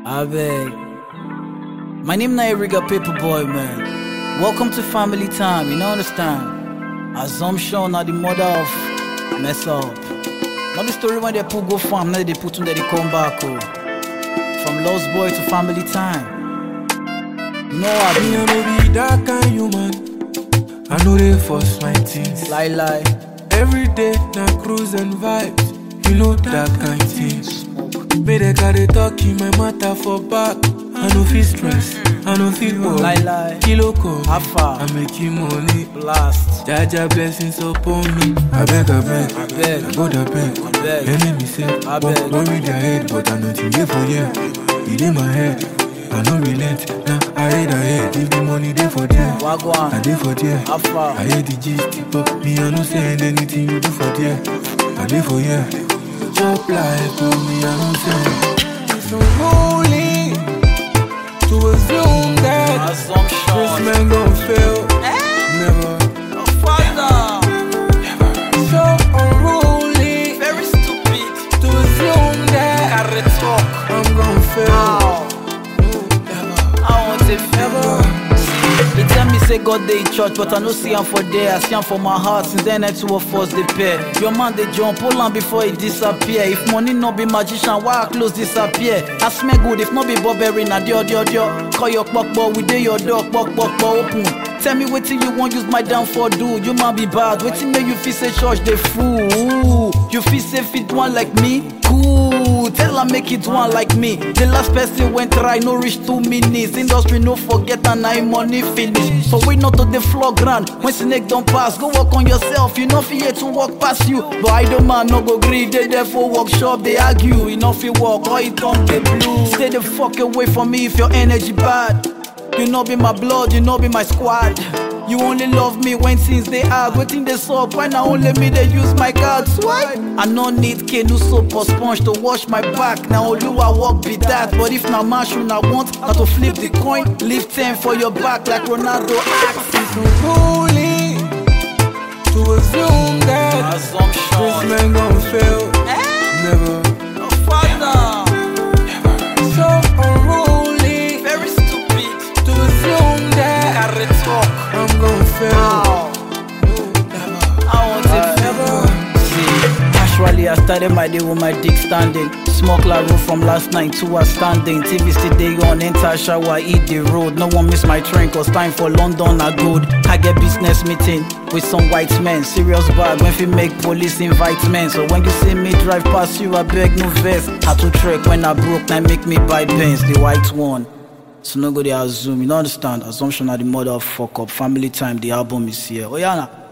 I beg. My name na Eriga Paperboy, man. Welcome to family time, you know understand? Assumption na the mother of mess up. Not the story when they put go farm, now they put when they come back. Oh. From lost boy to family time. You know what? Me I know be that kind human. I know they force my things. Lie. Every day na cruise and vibes. You know that kind things. Me they carry talk in my matter for back. I no feel stress, I no feel worry. Lie. Kilo come, Alpha. I making money. Blast. Jaja blessings upon me. I beg. God I beg. Enemy say, I beg. worry their head, but I nothing here for you. It in my head, I no relent. Now I head, if the money there for them. Wagwan. I there for there. Alpha. I hear the gist, but me I no saying anything you do for there. I there for yeah. Chop like me I no say. It's unholy to assume that this man gon' fail. Never. So unruly, Very stupid. to assume that I'm gon' fail. I want to favor. He tell me say God dey in church, but I no see him for there. I see him for my heart. Since then, two of us they pair. Your man they jump, hold on before he disappear. If money no be magician, why our clothes disappear? I smell good, if no be Burberry, na dio. Call your kpokpo, we dey your door, kpokpo open. Tell me wetin you want use my downfall do. You man be bad, wetin make you feel say church dey fool. You feel say fit one like me? Cool, tell her make it one like me. The last person went try, no reach 2 minutes. Industry no forget and I money finish. So we not to the floor ground. When snake don't pass, go work on yourself. You know fear to walk past you. But I don't man no go gree. They there for workshop, they argue. You know fi walk or it on the blue. Stay the fuck away from me if your energy bad. You know be my blood, you know be my squad. You only love me when things they hard. Waiting they suck, why now only me they use my cards? Why? I no need canoe soap or sponge to wash my back. Now only I walk be that. But if now mash you now want, now to flip the coin, leave 10 for your back like Ronaldo acts. It's unholy to assume that this man gon' fail. Never. So unruly, Very stupid. to assume that I'm gon' fail. I want to favor. Casually, I started my day with my dick standing. Smoke like road from last night to a standing. TV still day on, enter shower, eat the road. No one miss my train, cause time for London are good. I get business meeting with some white men. Serious bad when we make police invite men. So when you see me drive past you, I beg no vest. Had to trek when I broke, now make me buy Benz, the white one. So no go they assume, you don't understand. Assumption are the mother of fuck up. Family time, the album is here. Oh yeah, nah.